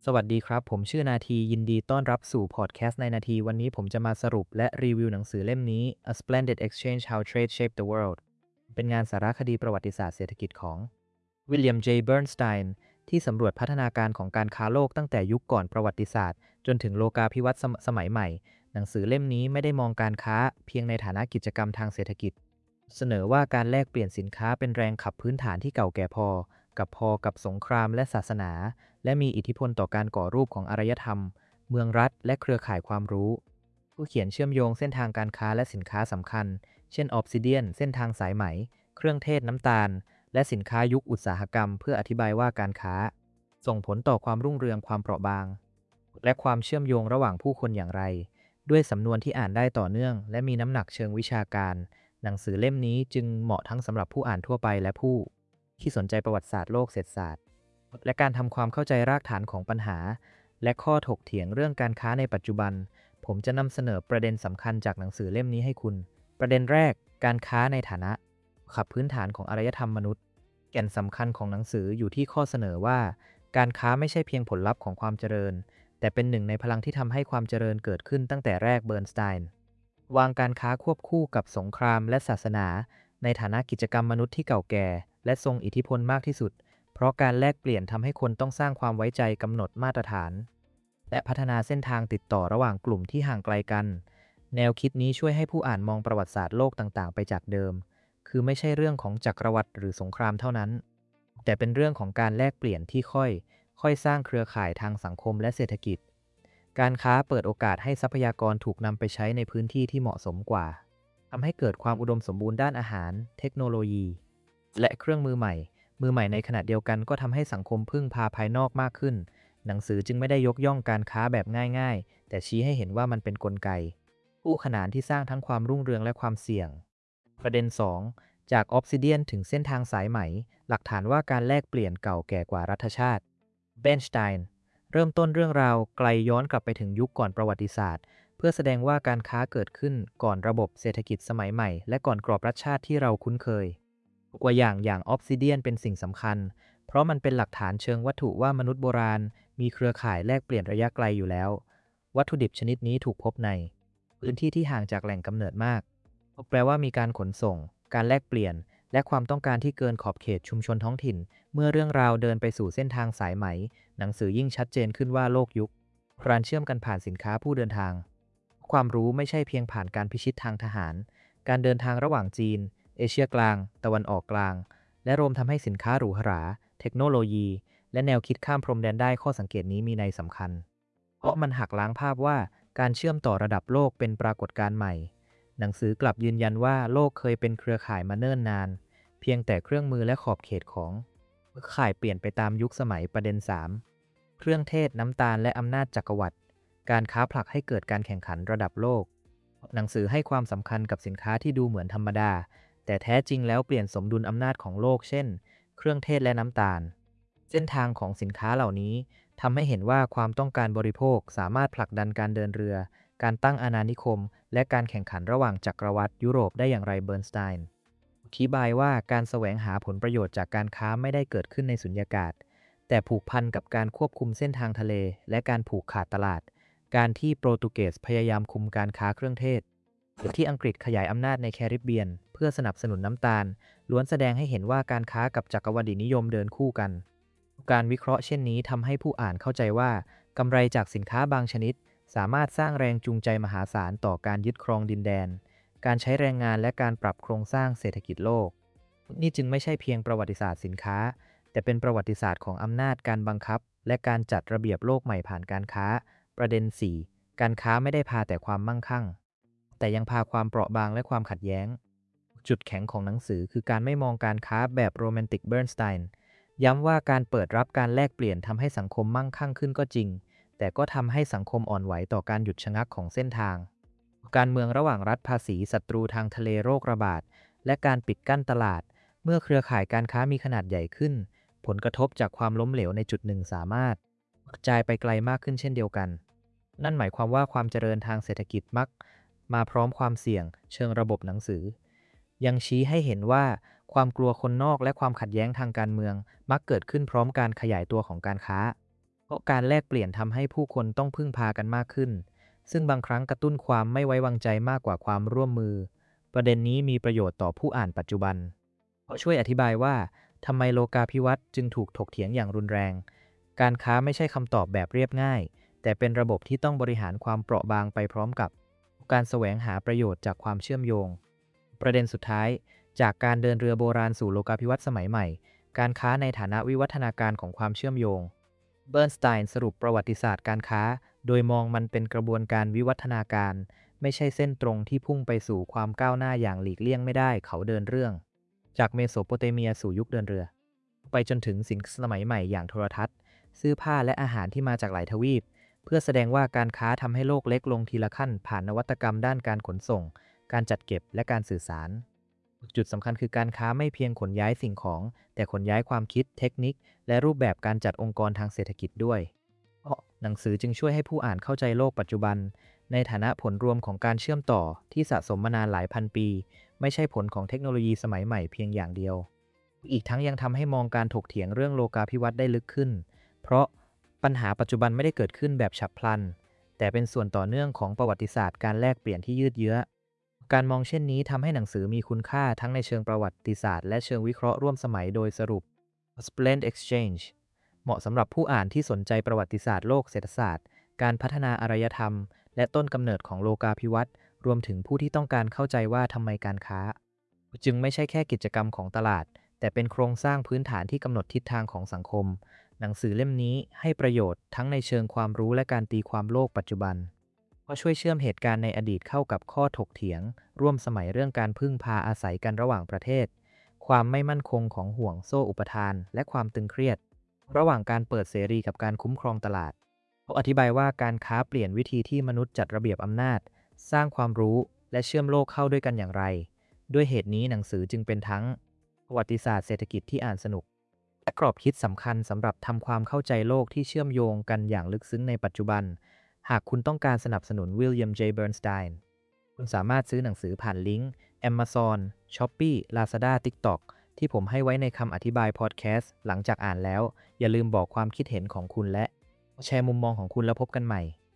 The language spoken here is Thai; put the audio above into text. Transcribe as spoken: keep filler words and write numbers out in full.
สวัสดีครับผมชื่อนาทียินดีต้อนรับสู่พอดแคสต์ในนาทีวันนี้ผมจะมาสรุปและรีวิวหนังสือเล่มนี้ A Splendid Exchange How Trade Shaped the World เป็นงานสารคดีประวัติศาสตร์เศรษฐกิจของวิลเลียม เจ เบิร์นสไตน์ที่สำรวจพัฒนาการของการค้าโลกตั้งแต่ยุคก่อนประวัติศาสตร์จนถึงโลกาภิวัตน์สมสมัยใหม่หนังสือเล่มนี้ไม่ได้มองการค้าเพียงในฐานะกิจกรรมทางเศรษฐกิจเสนอว่าการแลกเปลี่ยนสินค้าเป็นแรงขับพื้นฐานที่เก่าแก่พอกับพอกับสงครามและศาสนา และมีอิทธิพลต่อการก่อรูปของอารยธรรม เมืองรัฐ และเครือข่ายความรู้ ผู้เขียนเชื่อมโยงเส้นทางการค้าและสินค้าสำคัญ เช่นออบซิเดียนเส้นทางสายไหม เครื่องเทศน้ำตาล และสินค้ายุคอุตสาหกรรมเพื่ออธิบายว่าการค้า ส่งผลต่อความรุ่งเรืองความเปราะบาง และความเชื่อมโยงระหว่างผู้คนอย่างไร ด้วยสำนวนที่อ่านได้ต่อเนื่อง และมีน้ำหนักเชิงวิชาการ หนังสือเล่มนี้จึงเหมาะทั้งสำหรับผู้อ่านทั่วไปและผู้ที่สนใจประวัติศาสตร์โลกเศรษฐศาสตร์ และการทำความเข้าใจรากฐานของปัญหาและข้อถกเถียงเรื่องการค้าในปัจจุบันผมจะนำเสนอประเด็นสำคัญจากหนังสือเล่มนี้ให้คุณประเด็นแรกการค้าในฐานะขับพื้นฐานของอารยธรรมมนุษย์แก่นสำคัญของหนังสืออยู่ที่ข้อเสนอว่าการค้าไม่ใช่เพียงผลลัพธ์ของความเจริญแต่เป็นหนึ่งในพลังที่ทำให้ความเจริญเกิดขึ้นตั้งแต่แรกเบิร์นสไตน์วางการค้าควบคู่กับสงครามและศาสนาในฐานะกิจกรรมมนุษย์ที่เก่าแก่และทรงอิทธิพลมากที่สุดเพราะการแลกเปลี่ยนทำให้คนต้องสร้างความไว้ใจกำหนดมาตรฐานและพัฒนาเส้นทางติดต่อระหว่างกลุ่มที่ห่างไกลกันแนวคิดนี้ช่วยให้ผู้อ่านมองประวัติศาสตร์โลกต่างๆไปจากเดิมคือไม่ใช่เรื่องของจักรวรรดิหรือสงครามเท่านั้นแต่เป็นเรื่องของการแลกเปลี่ยนที่ค่อยค่อยสร้างเครือข่ายทางสังคมและเศรษฐกิจการค้าเปิดโอกาสให้ทรัพยากรถูกนำไปใช้ในพื้นที่ที่เหมาะสมกว่าทำให้เกิดความอุดมสมบูรณ์ด้านอาหารเทคโนโลยีและเครื่องมือใหม่ มือใหม่ในขณะเดียวกันก็ทำให้สังคมพึ่งพาภายนอกมากขึ้น หนังสือจึงไม่ได้ยกย่องการค้าแบบง่ายๆ แต่ชี้ให้เห็นว่ามันเป็นกลไกคู่ขนานที่สร้างทั้งความรุ่งเรืองและความเสี่ยง ประเด็น สอง จากออ s ซิเดียนถึงเส้นทางสายไหม หลักฐานว่าการแลกเปลี่ยนเก่าแก่กว่ารัฐชาติเบนสไตน์เริ่มต้นเรื่องราวไกลย้อนกลับไปถึงยุคก่อนประวัติศาสตร์เพื่อแสดงว่าการค้าเกิดขึ้นก่อนระบบเศรษฐกิจสมัยใหม่และก่อนกรอบรัฐชาติที่เราคุ้นเคย ตัวอย่างอย่างออ s ซิเดียนเป็นสิ่งสำคัญ เพราะมันเป็นหลักฐานเชิงวัตถุว่ามนุษย์โบราณมีเครือข่ายแลกเปลี่ยนระยะไกลอยู่แล้ว วัตถุดิบชนิดนี้ถูกพบในพื้นที่ที่ห่างจากแหล่งกำเนิดมากแปลว่ามีการขนส่ง การแลกเปลี่ยน และความต้องการที่เกินขอบเขตชุมชนท้องถิ่น เมื่อเรื่องราวเดินไปสู่เส้นทางสายไหม หนังสือยิ่งชัดเจนขึ้นว่าโลกยุคการเชื่อมกันผ่านสินค้าผู้เดินทาง ความรู้ไม่ใช่เพียงผ่านการพิชิตทางทหาร การเดินทางระหว่างจีน เอเชียกลาง ตะวันออกกลาง และรวมทำให้สินค้าหรูหรา เทคโนโลยี และแนวคิดข้ามพรมแดนได้ข้อสังเกตนี้มีนัยสำคัญ เพราะมันหักล้างภาพว่าการเชื่อมต่อระดับโลกเป็นปรากฏการณ์ใหม่ หนังสือกลับยืนยันว่าโลกเคยเป็นเครือข่ายมาเนิ่นนาน เพียงแต่เครื่องมือและขอบเขตของข่ายเปลี่ยนไปตามยุคสมัยประเด็น สาม เครื่องเทศน้ำตาลและอำนาจจักรวรรดิการค้าผลักให้เกิดการแข่งขันระดับโลก หนังสือให้ความสำคัญกับสินค้าที่ดูเหมือนธรรมดา แต่แท้จริงแล้วเปลี่ยนสมดุลอำนาจของโลกเช่น เครื่องเทศและน้ำตาล เส้นทางของสินค้าเหล่านี้ทำให้เห็นว่าความต้องการบริโภคสามารถผลักดันการเดินเรือ การตั้งอาณานิคม และการแข่งขันระหว่างจักรวรรดิยุโรปได้อย่างไรเบิร์นสไตน์อธิบายว่าการแสวงหาผลประโยชน์จากการค้าไม่ได้เกิดขึ้นในสุญญากาศ แต่ผูกพันกับการควบคุมเส้นทางทะเล และการผูกขาดตลาด การที่โปรตุเกสพยายามคุมการค้าเครื่องเทศหรือที่อังกฤษขยายอำนาจในแคริบเบียนเพื่อสนับสนุนน้ำตาลล้วนแสดงให้เห็นว่าการค้ากับจักรวรรดินิยมเดินคู่กันการวิเคราะห์เช่นนี้ทำให้ผู้อ่านเข้าใจว่ากำไรจากสินค้าบางชนิดสามารถสร้างแรงจูงใจมหาศาลต่อการยึดครองดินแดนการใช้แรงงานและการปรับโครงสร้างเศรษฐกิจโลกนี่จึงไม่ใช่เพียงประวัติศาสตร์สินค้าแต่เป็นประวัติศาสตร์ของอำนาจการบังคับและการจัดระเบียบโลกใหม่ผ่านการค้าประเด็น สี่ การค้าไม่ได้พาแต่ความมั่งคั่งแต่ยังพาความเปราะบางและความขัดแย้งจุดแข็งของหนังสือคือการไม่มองการค้าแบบโรแมนติกเบิร์นสไตน์ย้ำว่าการเปิดรับการแลกเปลี่ยนทำให้สังคมมั่งคั่งขึ้นก็จริงแต่ก็ทำให้สังคมอ่อนไหวต่อการหยุดชะงักของเส้นทางการเมืองระหว่างรัฐภาษีศัตรูทางทะเลโรคระบาดและการปิดกั้นตลาดเมื่อเครือข่ายการค้ามีขนาดใหญ่ขึ้นผลกระทบจากความล้มเหลวในจุดหนึ่งสามารถกระจายไปไกลมากขึ้นเช่นเดียวกันนั่นหมายความว่าความเจริญทางเศรษฐกิจมักมาพร้อมความเสี่ยงเชิงระบบหนังสือยังชี้ให้เห็นว่าความกลัวคนนอกและความขัดแย้งทางการเมืองมักเกิดขึ้นพร้อมการขยายตัวของการค้าเพราะการแลกเปลี่ยนทำให้ผู้คนต้องพึ่งพากันมากขึ้นซึ่งบางครั้งกระตุ้นความไม่ไว้วางใจมากกว่าความร่วมมือประเด็นนี้มีประโยชน์ต่อผู้อ่านปัจจุบันเพราะช่วยอธิบายว่าทำไมโลกาภิวัตน์จึงถูกถกเถียงอย่างรุนแรงการค้าไม่ใช่คำตอบแบบเรียบง่ายแต่เป็นระบบที่ต้องบริหารความเปราะบางไปพร้อมกับการแสวงหาประโยชน์จากความเชื่อมโยงประเด็นสุดท้ายจากการเดินเรือโบราณสู่โลกาภิวัตน์สมัยใหม่การค้าในฐานะวิวัฒนาการของความเชื่อมโยงเบิร์นสไตน์สรุปประวัติศาสตร์การค้าโดยมองมันเป็นกระบวนการวิวัฒนาการไม่ใช่เส้นตรงที่พุ่งไปสู่ความก้าวหน้าอย่างหลีกเลี่ยงไม่ได้เขาเดินเรื่องจากเมโสโปเตเมียสู่ยุคเดินเรือไปจนถึงสิ่งสมัยใหม่อย่างโทรทัศน์เสื้อผ้าและอาหารที่มาจากหลายทวีปเพื่อแสดงว่าการค้าทำให้โลกเล็กลงทีละขั้นผ่านนวัตกรรมด้านการขนส่งการจัดเก็บและการสื่อสารจุดสำคัญคือการค้าไม่เพียงขนย้ายสิ่งของแต่ขนย้ายความคิดเทคนิคและรูปแบบการจัดองค์กรทางเศรษฐกิจด้วยเพราะหนังสือจึงช่วยให้ผู้อ่านเข้าใจโลกปัจจุบันในฐานะผลรวมของการเชื่อมต่อที่สะสมมานานหลายพันปีไม่ใช่ผลของเทคโนโลยีสมัยใหม่เพียงอย่างเดียวอีกทั้งยังทำให้มองการถกเถียงเรื่องโลกาภิวัตน์ได้ลึกขึ้นเพราะปัญหาปัจจุบันไม่ได้เกิดขึ้นแบบฉับพลันแต่เป็นส่วนต่อเนื่องของประวัติศาสตร์การแลกเปลี่ยนที่ยืดเยื้อการมองเช่นนี้ทำให้หนังสือมีคุณค่าทั้งในเชิงประวัติศาสตร์และเชิงวิเคราะห์ร่วมสมัยโดยสรุป Splendid Exchange เหมาะสำหรับผู้อ่านที่สนใจประวัติศาสตร์โลกเศรษฐศาสตร์การพัฒนาอารยธรรมและต้นกำเนิดของโลกาภิวัตน์รวมถึงผู้ที่ต้องการเข้าใจว่าทำไมการค้าจึงไม่ใช่แค่กิจกรรมของตลาดแต่เป็นโครงสร้างพื้นฐานที่กำหนดทิศทางของสังคมหนังสือเล่มนี้ให้ประโยชน์ทั้งในเชิงความรู้และการตีความโลกปัจจุบันเพราะช่วยเชื่อมเหตุการณ์ในอดีตเข้ากับข้อถกเถียงร่วมสมัยเรื่องการพึ่งพาอาศัยกันระหว่างประเทศความไม่มั่นคงของห่วงโซ่อุปทานและความตึงเครียดระหว่างการเปิดเสรีกับการคุ้มครองตลาดเขาอธิบายว่าการค้าเปลี่ยนวิธีที่มนุษย์จัดระเบียบอำนาจสร้างความรู้และเชื่อมโลกเข้าด้วยกันอย่างไรด้วยเหตุนี้หนังสือจึงเป็นทั้งประวัติศาสตร์เศรษฐกิจที่อ่านสนุกและกรอบคิดสำคัญสำหรับทำความเข้าใจโลกที่เชื่อมโยงกันอย่างลึกซึ้งในปัจจุบันหากคุณต้องการสนับสนุนวิลเลียม เจ เบิร์นสไตน์คุณสามารถซื้อหนังสือผ่านลิงก์ Amazon, Shopee, Lazada, TikTok ที่ผมให้ไว้ในคำอธิบายพอดแคสต์หลังจากอ่านแล้วอย่าลืมบอกความคิดเห็นของคุณและแชร์มุมมองของคุณแล้วพบกันใหม่